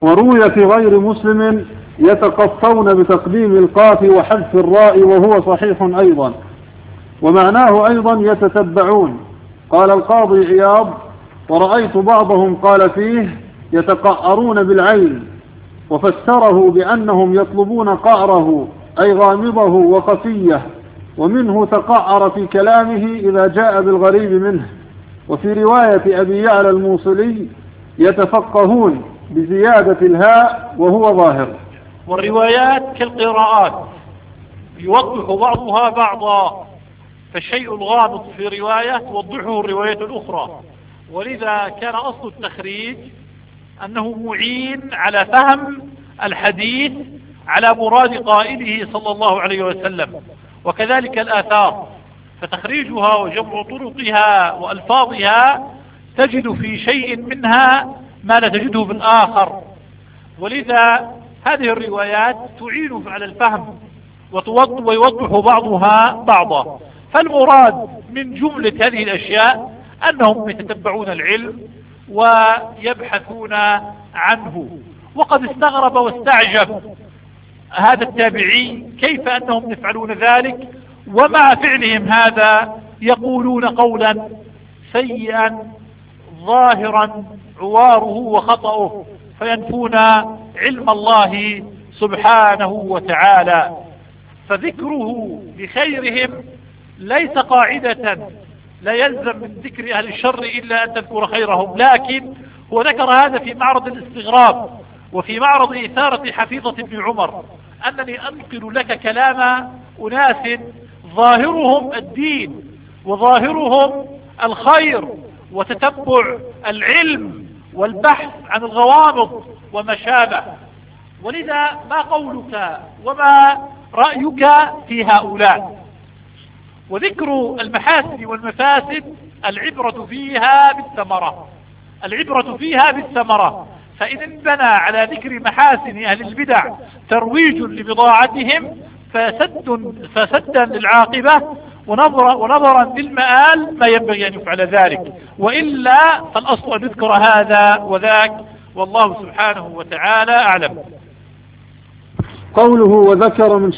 وروي في غير مسلم يتقصون بتقديم القاف وحذف الراء وهو صحيح أيضا، ومعناه أيضا يتتبعون. قال القاضي عياض: ورأيت بعضهم قال فيه يتقعرون بالعين، وفسره بأنهم يطلبون قعره أي غامضه وخفيه، ومنه تقعر في كلامه إذا جاء بالغريب منه. وفي رواية أبي يعلى الموصلي يتفقهون بزيادة الهاء وهو ظاهر. والروايات كالقراءات يوضح بعضها بعضا، فالشيء الغامض في رواية توضحه الرواية الأخرى، ولذا كان أصل التخريج أنه معين على فهم الحديث على مراد قائله صلى الله عليه وسلم. وكذلك الآثار، فتخريجها وجمع طرقها وألفاظها تجد في شيء منها ما لا تجده بالآخر، ولذا هذه الروايات تعين على الفهم ويوضح بعضها بعضا. فالمراد من جملة هذه الأشياء أنهم يتتبعون العلم ويبحثون عنه. وقد استغرب واستعجب هذا التابعي كيف أنهم يفعلون ذلك، ومع فعلهم هذا يقولون قولا سيئا ظاهرا عواره وخطأه، فينفون علم الله سبحانه وتعالى. فذكره بخيرهم ليس قاعدة لا يلزم من ذكر أهل الشر إلا أن تذكر خيرهم، لكن هو ذكر هذا في معرض الاستغراب وفي معرض إثارة حفيظة ابن عمر، أنني أنقل لك كلام أناس ظاهرهم الدين وظاهرهم الخير وتتبع العلم والبحث عن الغوامض وما شابه. ولذا ما قولك وما رأيك في هؤلاء؟ وذكر المحاسن والمفاسد العبرة فيها بالثمرة، العبرة فيها بالثمرة. فإن انبنى على ذكر محاسن أهل البدع ترويج لبضاعتهم فسدا للعاقبة ونظرا للمآل ما ينبغي أن يفعل ذلك، وإلا فالأصل أن يذكر هذا وذاك، والله سبحانه وتعالى أعلم. قوله وذكر من